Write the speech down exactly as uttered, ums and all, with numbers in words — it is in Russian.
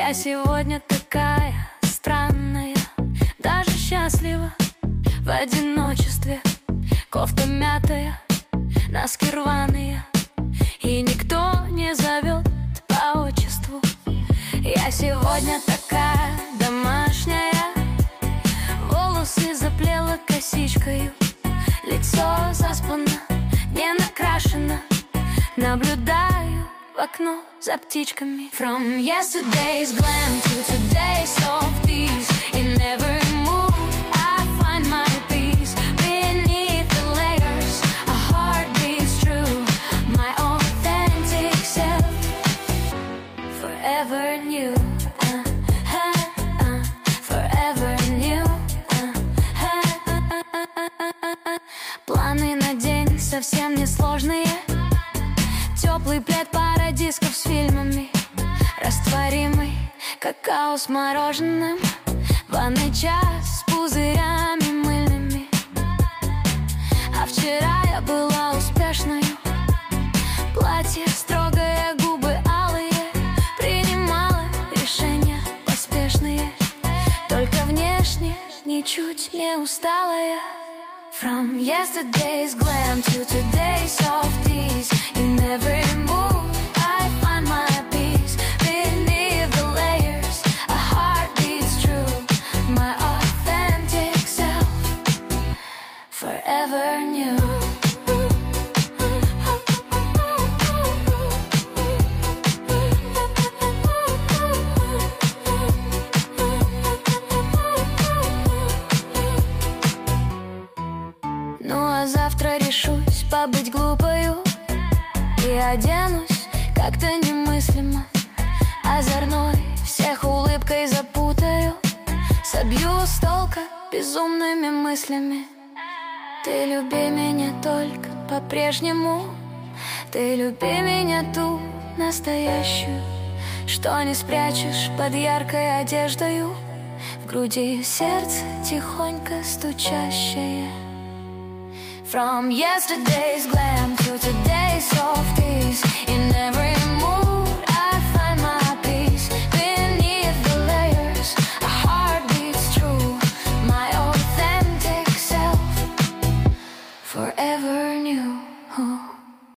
Я сегодня такая странная, даже счастлива в одиночестве. Кофта мятая, носки рваные, и никто не зовет по отчеству. Я сегодня такая домашняя, волосы заплела косичкою, лицо заспано, не накрашено, наблюдаю в окно за птичками. From yesterday's glam to today's softies, in every mood I find my peace. Beneath the layers, a heart beats true, my authentic self, forever new. uh, uh, uh, Forever new. uh, uh, uh, uh, uh. Планы на день совсем несложные. Теплый плед, пара дисков с фильмами, растворимый какао с мороженым, ванный час с пузырями мыльными. А вчера я была успешной, платье строгое, губы алые, принимала решения поспешные, только внешне ничуть не усталая. From yesterday's glam to today's softies, in every mood I find my peace. Beneath the layers, a heart beats true, my authentic self, forever new. Ну а завтра решусь побыть глупою и оденусь как-то немыслимо, озорной, всех улыбкой запутаю, собью с толка безумными мыслями. Ты люби меня только по-прежнему, ты люби меня ту настоящую, что не спрячешь под яркой одеждою, в груди сердце тихонько стучащее. From yesterday's glam to today's softies,